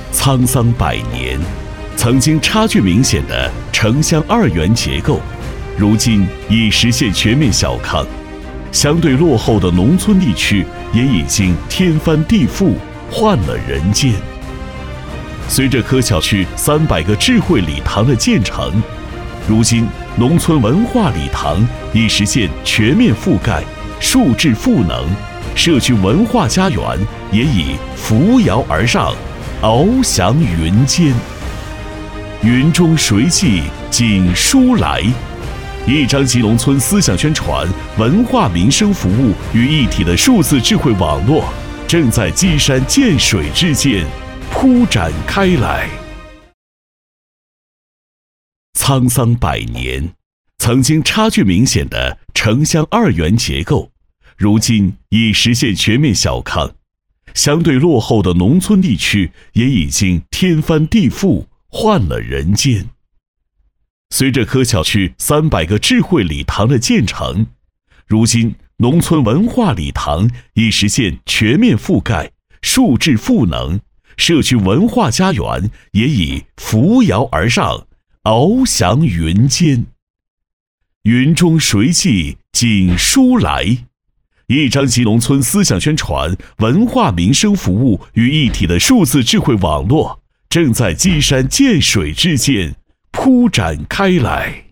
沧桑百年，曾经差距明显的城乡二元结构，如今已实现全面小康。相对落后的农村地区也已经天翻地覆，换了人间。随着柯桥区300个智慧礼堂的建成，如今农村文化礼堂已实现全面覆盖，数质赋能，社区文化家园也已扶摇而上，翱翔云间。云中谁寄锦书来？一张集农村思想宣传、文化民生服务于一体的数字智慧网络，正在积山见水之间铺展开来。沧桑百年，曾经差距明显的城乡二元结构，如今已实现全面小康。相对落后的农村地区也已经天翻地覆，换了人间。随着柯桥区300个智慧礼堂的建成，如今农村文化礼堂已实现全面覆盖，数质赋能，社区文化家园也已扶摇而上，翱翔云间。云中谁寄锦书来？一张集农村思想宣传、文化民生服务于一体的数字智慧网络，正在积山见水之间铺展开来。